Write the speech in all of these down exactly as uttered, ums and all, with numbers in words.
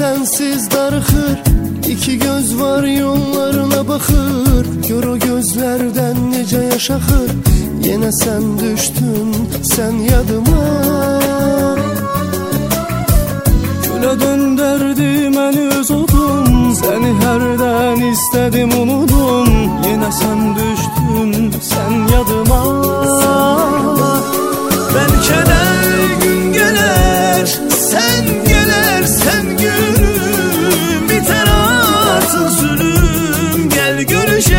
sensiz darıxır. İki göz var yollarına bakır. Gör o gözlerden nece yaş axır. Yine sen düştün sen yadıma. Güle döndürdü məni öz odun. Seni herden istedim unudum. Yine sen düştün sen yadıma. Belki de gün gelir sen gelersen günüm biter artık zulüm. Gel görüşek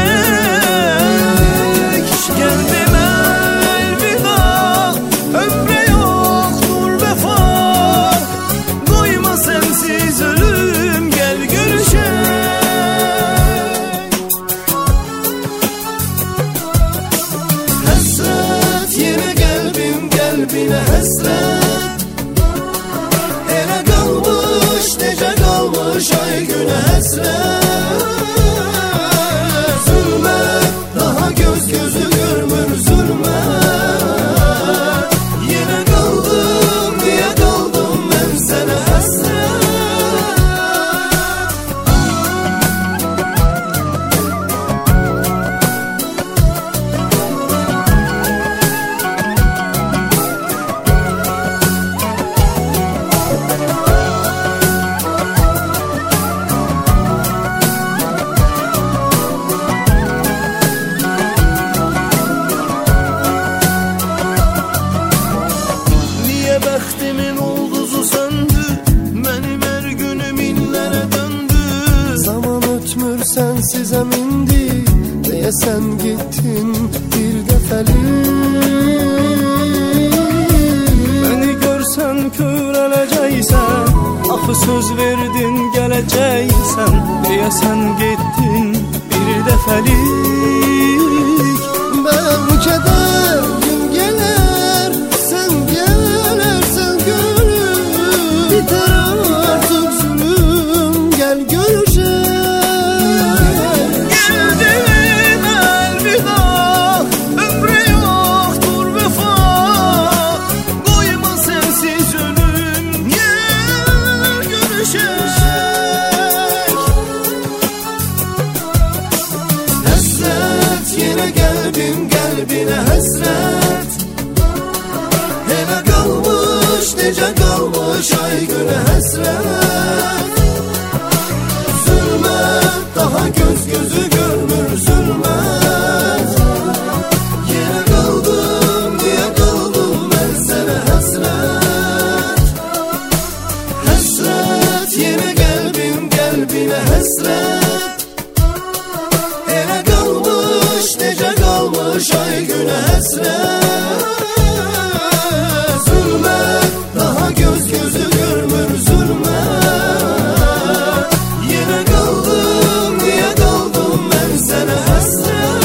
gel deme elveda. Ömre yoktur vefa. Doyma sensiz ölüm. Gel görüşek. Hasret yine kalbim kalbine hasret. Ele kalmış nece kalmış ay güne hasret. Zulmet daha göz gözü görmür zulmet. Yine kaldım diye kaldım ben sana hasret. Bəxtimin ulduzu söndü. Mənim hər günüm inlərə döndü. Zaman ötmür sensiz əmindi. Deyəsən gittin bir dəfəlik. Beni görsən körələcəksən. Axı söz verdin gələcəksən. Deyəsən gittin bir dəfəlik. Bəlkə də gün gələr sen gelersen gönlüm biter artık zulüm. Gel görüşek. Gel dedim elveda. Ömre yoktur vefa. Doyma sensiz ölüm. Gel görüşek. Hasret yine kalbim kalbine hasret. Hele kalmış nece kalmış ay güne hasret. Zulmet daha göz gözü görmür zulmet. Yine kaldım diye kaldım ben sana hasret. Hasret yine kalbim kalbine hasret. Hele kalmış nece kalmış ay güne hasret. Zulmet daha göz gözü görmür zulmet. Yine kaldım diye kaldım ben sana hasret.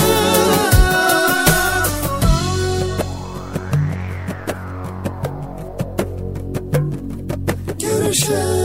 Görüşelim.